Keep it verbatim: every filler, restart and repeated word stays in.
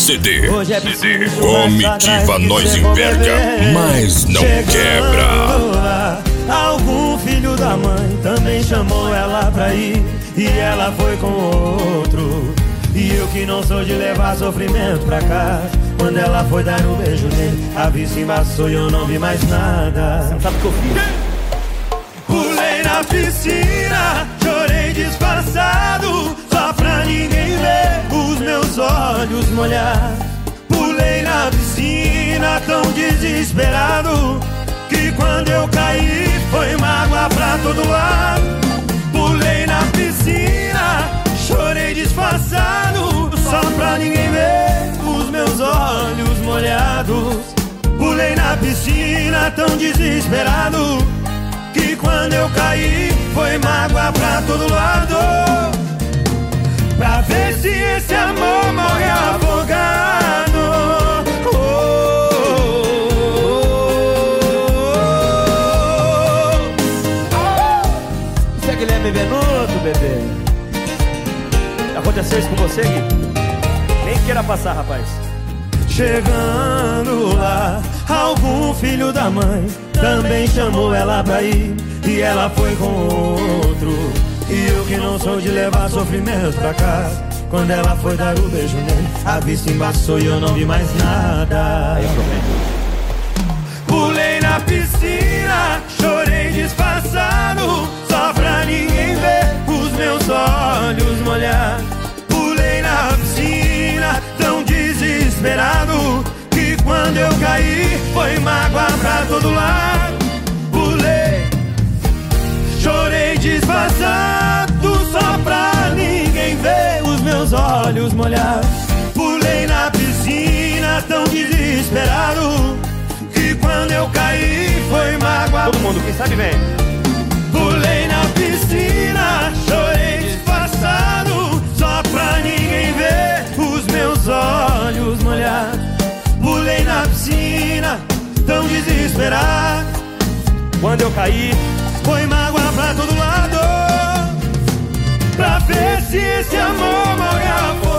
C D. Hoje é C D. Comitiva nós enverga, mas não quebra. Algum filho da mãe também chamou ela pra ir, e ela foi com outro. E eu que não sou de levar sofrimento pra casa, quando ela foi dar um beijo nele, a vista embaçou e eu não vi mais nada. Você não sabe o que eu fiz? Pulei na piscina, chorei disfarçado, só pra ninguém ver os meus olhos molhar. Pulei na piscina tão desesperado, que quando eu caí foi mágoa pra todo lado. Pulei na piscina, chorei disfarçado, só pra ninguém ver os meus olhos molhados. Pulei na piscina tão desesperado, que quando eu caí foi mágoa pra todo lado. Pra ver se esse amor morre afogado. Oh, oh, oh. Isso é Guilherme Venuto, bebê. Aconteceu isso com você, Gui? Nem queira passar, rapaz. Chegando lá, algum filho da mãe também chamou ela pra ir, e ela foi com outro. E eu que não sou de levar sofrimento pra casa, quando ela foi dar o beijo nele, a vista embaçou e eu não vi mais nada. Aí é problema. Pulei na piscina, chorei disfarçado, só pra ninguém ver os meus olhos molhados. Pulei na piscina tão desesperado, que quando eu caí foi mágoa pra todo lado. Pulei, chorei disfarçado, só pra ninguém ver os meus olhos molhados. Pulei na piscina tão desesperado, que quando eu caí foi mágoa. Todo mundo, quem sabe vem. Pulei na piscina, chorei disfarçado, só pra ninguém ver os meus olhos molhados. Pulei na piscina tão desesperado, Quando eu caí foi mágoa pra todo lado. Pra ver se esse amor morre afogado.